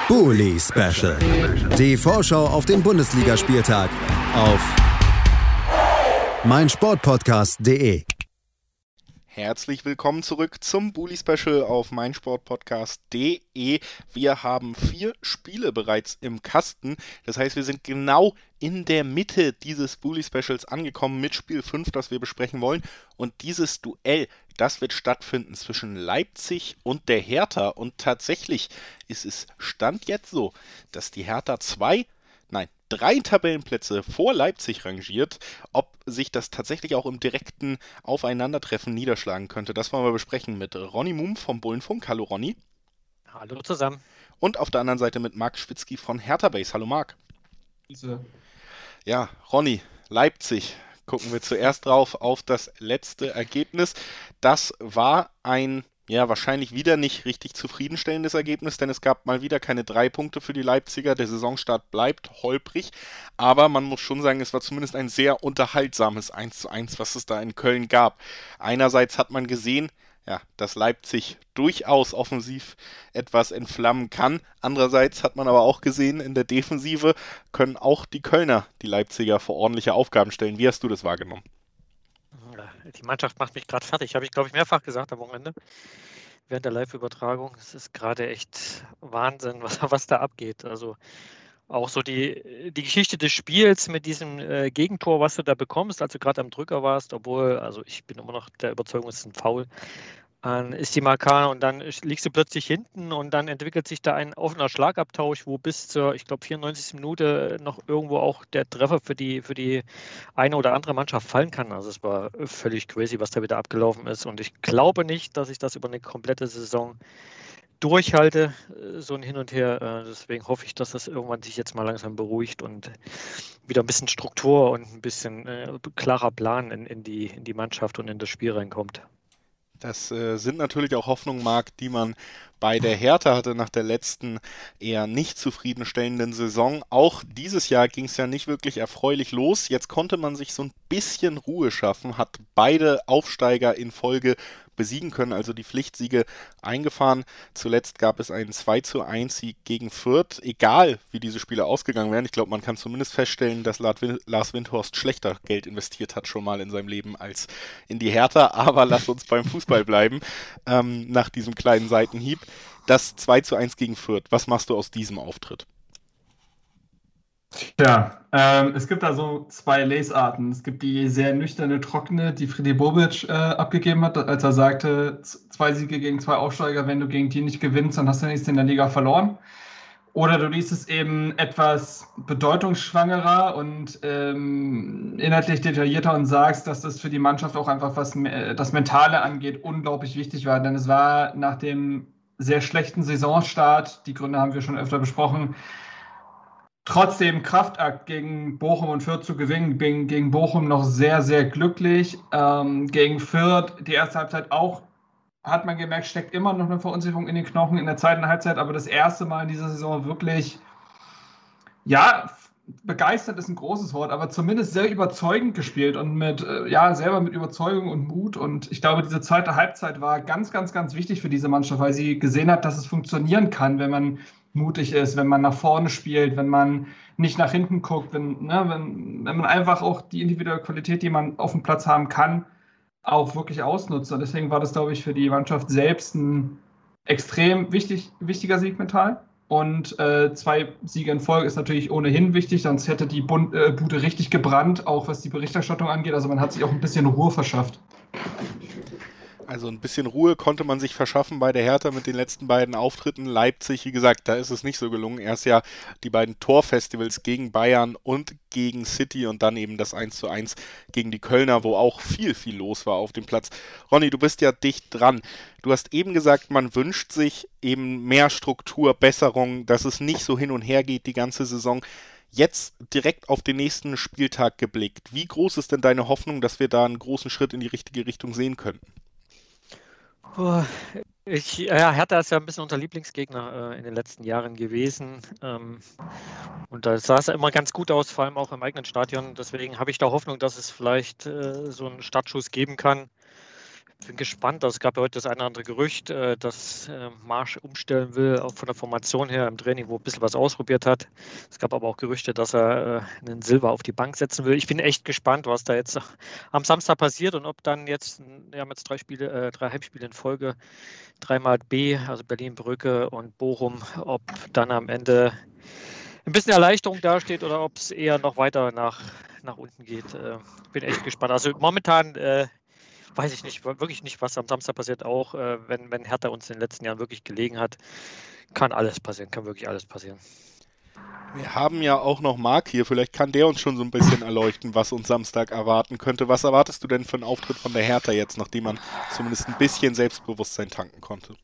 Bully Special. Die Vorschau auf den Bundesligaspieltag auf meinsportpodcast.de. Herzlich willkommen zurück zum Bully Special auf meinsportpodcast.de. Wir haben 4 Spiele bereits im Kasten. Das heißt, wir sind genau in der Mitte dieses Bully Specials angekommen mit Spiel 5, das wir besprechen wollen. Und dieses Duell, das wird stattfinden zwischen Leipzig und der Hertha. Und tatsächlich ist es Stand jetzt so, dass die Hertha 3 Tabellenplätze vor Leipzig rangiert. Ob sich das tatsächlich auch im direkten Aufeinandertreffen niederschlagen könnte, das wollen wir besprechen mit Ronny Muhm vom Bullenfunk. Hallo Ronny. Hallo zusammen. Und auf der anderen Seite mit Marc Schwitzky von Hertha Base. Hallo Marc. Ja, Ronny, Leipzig. Gucken wir zuerst drauf auf das letzte Ergebnis. Das war ein wahrscheinlich wieder nicht richtig zufriedenstellendes Ergebnis, denn es gab mal wieder keine 3 Punkte für die Leipziger. Der Saisonstart bleibt holprig, aber man muss schon sagen, es war zumindest ein sehr unterhaltsames 1:1, was es da in Köln gab. Einerseits hat man gesehen, dass Leipzig durchaus offensiv etwas entflammen kann. Andererseits hat man aber auch gesehen, in der Defensive können auch die Kölner die Leipziger vor ordentliche Aufgaben stellen. Wie hast du das wahrgenommen? Die Mannschaft macht mich gerade fertig, habe ich, glaube ich, mehrfach gesagt am Wochenende während der Live-Übertragung. Es ist gerade echt Wahnsinn, was da abgeht. Also auch so die Geschichte des Spiels mit diesem Gegentor, was du da bekommst, als du gerade am Drücker warst, obwohl, also ich bin immer noch der Überzeugung, es ist ein Foul. Ist die Markane und dann liegst du plötzlich hinten und dann entwickelt sich da ein offener Schlagabtausch, wo bis zur, ich glaube, 94. Minute noch irgendwo auch der Treffer für die eine oder andere Mannschaft fallen kann. Also es war völlig crazy, was da wieder abgelaufen ist und ich glaube nicht, dass ich das über eine komplette Saison durchhalte, so ein Hin und Her. Deswegen hoffe ich, dass das irgendwann sich jetzt mal langsam beruhigt und wieder ein bisschen Struktur und ein bisschen klarer Plan in die Mannschaft und in das Spiel reinkommt. Das sind natürlich auch Hoffnungen, Marc, die man bei der Hertha hatte nach der letzten eher nicht zufriedenstellenden Saison. Auch dieses Jahr ging es ja nicht wirklich erfreulich los. Jetzt konnte man sich so ein bisschen Ruhe schaffen, hat beide Aufsteiger in Folge besiegen können, also die Pflichtsiege eingefahren. Zuletzt gab es einen 2:1 Sieg gegen Fürth. Egal, wie diese Spiele ausgegangen wären, ich glaube, man kann zumindest feststellen, dass Lars Windhorst schlechter Geld investiert hat schon mal in seinem Leben als in die Hertha. Aber lass uns beim Fußball bleiben, nach diesem kleinen Seitenhieb. Das 2:1 gegen Fürth, was machst du aus diesem Auftritt? Ja, es gibt da so 2 Lesarten. Es gibt die sehr nüchterne, trockene, die Fredi Bobic abgegeben hat, als er sagte, 2 Siege gegen 2 Aufsteiger, wenn du gegen die nicht gewinnst, dann hast du nichts in der Liga verloren. Oder du liest es eben etwas bedeutungsschwangerer und inhaltlich detaillierter und sagst, dass das für die Mannschaft auch einfach, was das Mentale angeht, unglaublich wichtig war. Denn es war nach dem sehr schlechten Saisonstart, die Gründe haben wir schon öfter besprochen, trotzdem Kraftakt gegen Bochum und Fürth zu gewinnen. Bin gegen Bochum noch sehr, sehr glücklich. Gegen Fürth die erste Halbzeit auch, hat man gemerkt, steckt immer noch eine Verunsicherung in den Knochen in der zweiten Halbzeit, aber das erste Mal in dieser Saison wirklich, begeistert ist ein großes Wort, aber zumindest sehr überzeugend gespielt und selber mit Überzeugung und Mut. Und ich glaube, diese zweite Halbzeit war ganz, ganz, ganz wichtig für diese Mannschaft, weil sie gesehen hat, dass es funktionieren kann, wenn man mutig ist, wenn man nach vorne spielt, wenn man nicht nach hinten guckt, wenn man einfach auch die individuelle Qualität, die man auf dem Platz haben kann, auch wirklich ausnutzt. Und deswegen war das, glaube ich, für die Mannschaft selbst ein extrem wichtiger Sieg mental. Und 2 Siege in Folge ist natürlich ohnehin wichtig, sonst hätte die Bude richtig gebrannt, auch was die Berichterstattung angeht. Also man hat sich auch ein bisschen Ruhe verschafft. Also ein bisschen Ruhe konnte man sich verschaffen bei der Hertha mit den letzten beiden Auftritten. Leipzig, wie gesagt, da ist es nicht so gelungen. Erst ja die beiden Torfestivals gegen Bayern und gegen City und dann eben das 1:1 gegen die Kölner, wo auch viel, viel los war auf dem Platz. Ronny, du bist ja dicht dran. Du hast eben gesagt, man wünscht sich eben mehr Struktur, Besserung, dass es nicht so hin und her geht die ganze Saison. Jetzt direkt auf den nächsten Spieltag geblickt. Wie groß ist denn deine Hoffnung, dass wir da einen großen Schritt in die richtige Richtung sehen können? Hertha ist ja ein bisschen unser Lieblingsgegner in den letzten Jahren gewesen. Und da sah es ja immer ganz gut aus, vor allem auch im eigenen Stadion. Deswegen habe ich da Hoffnung, dass es vielleicht so einen Startschuss geben kann. bin gespannt. Es gab ja heute das eine oder andere Gerücht, dass Marsch umstellen will, auch von der Formation her im Training, wo ein bisschen was ausprobiert hat. Es gab aber auch Gerüchte, dass er einen Silva auf die Bank setzen will. Ich bin echt gespannt, was da jetzt am Samstag passiert und ob dann jetzt, wir haben jetzt 3 Heimspiele in Folge, 3-mal B, also Berlin, Brücke und Bochum, ob dann am Ende ein bisschen Erleichterung dasteht oder ob es eher noch weiter nach unten geht. Bin echt gespannt. Also momentan weiß ich nicht, wirklich nicht, was am Samstag passiert. Auch wenn Hertha uns in den letzten Jahren wirklich gelegen hat, kann alles passieren, kann wirklich alles passieren. Wir haben ja auch noch Marc hier, vielleicht kann der uns schon so ein bisschen erleuchten, was uns Samstag erwarten könnte. Was erwartest du denn für einen Auftritt von der Hertha jetzt, nachdem man zumindest ein bisschen Selbstbewusstsein tanken konnte?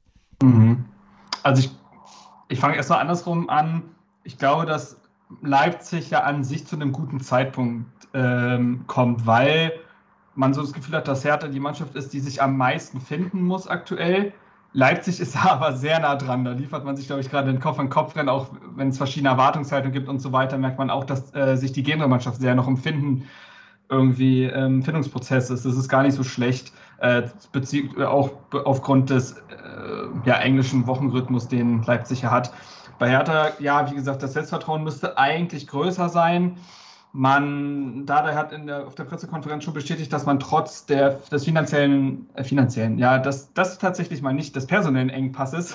Also ich fange erstmal andersrum an. Ich glaube, dass Leipzig ja an sich zu einem guten Zeitpunkt kommt, weil man so das Gefühl hat, dass Hertha die Mannschaft ist, die sich am meisten finden muss aktuell. Leipzig ist aber sehr nah dran. Da liefert man sich, glaube ich, gerade den Kopf-an-Kopf-Rennen, auch wenn es verschiedene Erwartungshaltungen gibt und so weiter, merkt man auch, dass sich die Genre-Mannschaft sehr noch im Findungsprozess ist. Das ist gar nicht so schlecht, auch aufgrund des englischen Wochenrhythmus, den Leipzig ja hat. Bei Hertha, ja, wie gesagt, das Selbstvertrauen müsste eigentlich größer sein. Dardai hat auf der Pressekonferenz schon bestätigt, dass man trotz des finanziellen, das tatsächlich mal nicht des personellen Engpasses,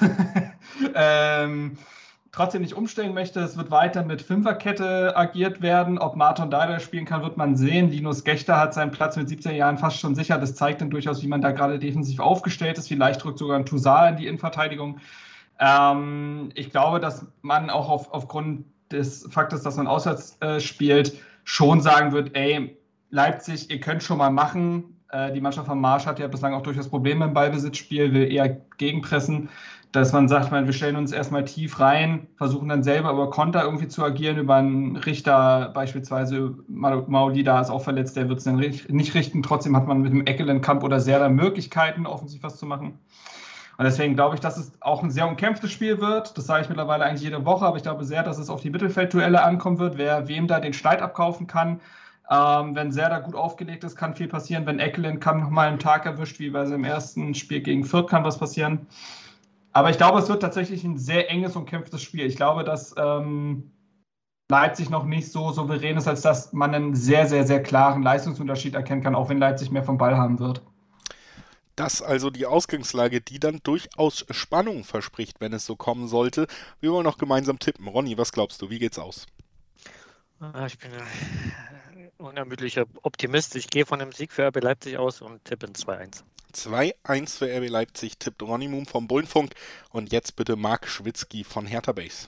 trotzdem nicht umstellen möchte. Es wird weiter mit Fünferkette agiert werden. Ob Marton Dardai spielen kann, wird man sehen. Linus Gächter hat seinen Platz mit 17 Jahren fast schon sicher. Das zeigt dann durchaus, wie man da gerade defensiv aufgestellt ist. Vielleicht drückt sogar ein Toussaint in die Innenverteidigung. Ich glaube, dass man auch aufgrund des Faktes, dass man auswärts spielt, schon sagen wird, ey, Leipzig, ihr könnt schon mal machen. Die Mannschaft von Marsch hat ja bislang auch durchaus Probleme im Ballbesitzspiel, will eher gegenpressen, dass man sagt, wir stellen uns erstmal tief rein, versuchen dann selber über Konter irgendwie zu agieren, über einen Richter beispielsweise, Maolida ist auch verletzt, der wird es dann nicht richten, trotzdem hat man mit dem Eckelenkamp oder Serda Möglichkeiten, offensiv was zu machen. Und deswegen glaube ich, dass es auch ein sehr umkämpftes Spiel wird. Das sage ich mittlerweile eigentlich jede Woche, aber ich glaube sehr, dass es auf die Mittelfeldduelle ankommen wird, wer wem da den Schneid abkaufen kann. Wenn Serda gut aufgelegt ist, kann viel passieren. Wenn Eckelenkamp nochmal einen Tag erwischt, wie bei seinem ersten Spiel gegen Fürth, kann was passieren. Aber ich glaube, es wird tatsächlich ein sehr enges, umkämpftes Spiel. Ich glaube, dass Leipzig noch nicht so souverän ist, als dass man einen sehr, sehr, sehr klaren Leistungsunterschied erkennen kann, auch wenn Leipzig mehr vom Ball haben wird. Das also die Ausgangslage, die dann durchaus Spannung verspricht, wenn es so kommen sollte. Wir wollen noch gemeinsam tippen. Ronny, was glaubst du? Wie geht's aus? Ich bin ein unermüdlicher Optimist. Ich gehe von einem Sieg für RB Leipzig aus und tippe in 2-1. 2-1 für RB Leipzig, tippt Ronny Moom vom Bullenfunk. Und jetzt bitte Marc Schwitzky von Hertha Base.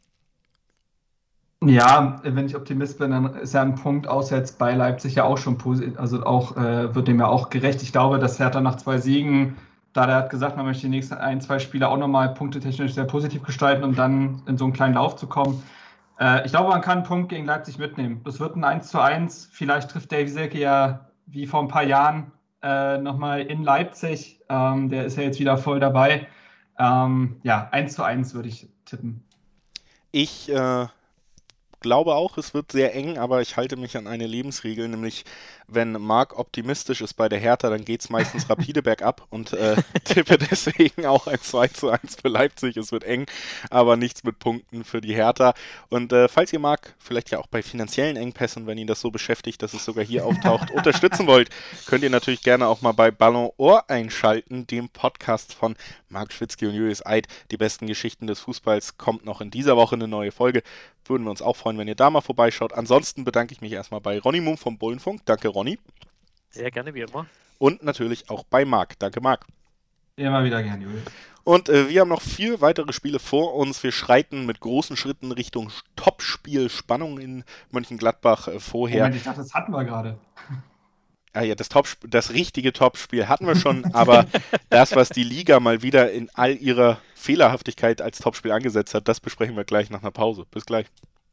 Ja, wenn ich Optimist bin, dann ist ja ein Punkt auswärts bei Leipzig ja auch schon positiv, also auch wird dem ja auch gerecht. Ich glaube, dass Hertha nach 2 Siegen, da der hat gesagt, man möchte die nächsten 1-2 Spiele auch nochmal punktetechnisch sehr positiv gestalten, um dann in so einen kleinen Lauf zu kommen. Ich glaube, man kann einen Punkt gegen Leipzig mitnehmen. Das wird ein 1-1. Vielleicht trifft Davy Selke ja wie vor ein paar Jahren nochmal in Leipzig. Der ist ja jetzt wieder voll dabei. 1-1 würde ich tippen. Ich glaube auch, es wird sehr eng, aber ich halte mich an eine Lebensregel, nämlich wenn Marc optimistisch ist bei der Hertha, dann geht es meistens rapide bergab und tippe deswegen auch ein 2-1 für Leipzig. Es wird eng, aber nichts mit Punkten für die Hertha. Und falls ihr Marc vielleicht ja auch bei finanziellen Engpässen, wenn ihn das so beschäftigt, dass es sogar hier auftaucht, unterstützen wollt, könnt ihr natürlich gerne auch mal bei Ballon Ohr einschalten, dem Podcast von Marc Schwitzky und Julius Eid. Die besten Geschichten des Fußballs, kommt noch in dieser Woche eine neue Folge. Würden wir uns auch freuen, wenn ihr da mal vorbeischaut. Ansonsten bedanke ich mich erstmal bei Ronny Moom vom Bullenfunk. Danke, Ronny. Sehr gerne, wie immer. Und natürlich auch bei Marc. Danke, Marc. Immer wieder gerne, Julius. Und wir haben noch 4 weitere Spiele vor uns. Wir schreiten mit großen Schritten Richtung Topspiel Spannung in Mönchengladbach vorher. Moment, ich dachte, das hatten wir gerade. Ja, das richtige Topspiel hatten wir schon, aber das, was die Liga mal wieder in all ihrer Fehlerhaftigkeit als Topspiel angesetzt hat, das besprechen wir gleich nach einer Pause. Bis gleich.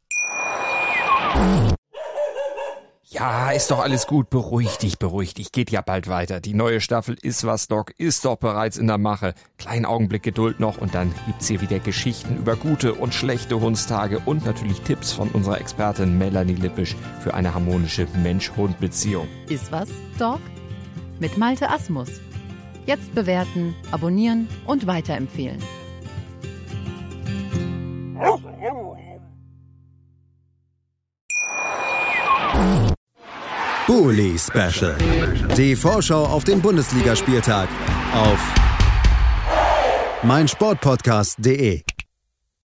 Ja, ist doch alles gut. Beruhig dich. Geht ja bald weiter. Die neue Staffel Iswas Dog ist doch bereits in der Mache. Kleinen Augenblick Geduld noch und dann gibt's hier wieder Geschichten über gute und schlechte Hundstage und natürlich Tipps von unserer Expertin Melanie Lippisch für eine harmonische Mensch-Hund-Beziehung. Iswas Dog? Mit Malte Asmus. Jetzt bewerten, abonnieren und weiterempfehlen. Bully Special. Die Vorschau auf den Bundesligaspieltag auf meinsportpodcast.de.